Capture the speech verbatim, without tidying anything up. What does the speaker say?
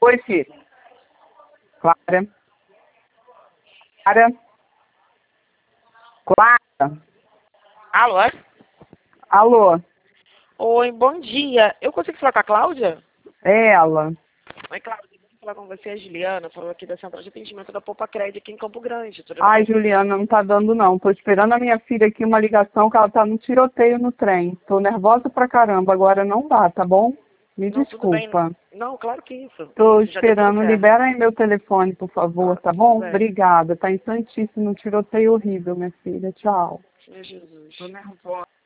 Oi, filho. Clara. Clara. Clara. Alô? Alô. Oi, bom dia. Eu consigo falar com a Cláudia? É ela. Oi, Cláudia. Vou falar com você, a Juliana, falou aqui da Central de Atendimento da Poupa Crédito aqui em Campo Grande. Tudo Ai, bem? Juliana, não tá dando não. Tô esperando a minha filha aqui uma ligação que ela tá no tiroteio no trem. Tô nervosa pra caramba. Agora não dá, tá bom? Me Não, tudo bem. desculpa. Não, claro que isso. Tô Já deu tudo esperando. certo. Libera aí meu telefone, por favor, Ah, tá tudo bom? bem. Obrigada. Tá em Santíssimo, um tiroteio horrível, minha filha. Tchau. Meu Jesus. Tô nervosa.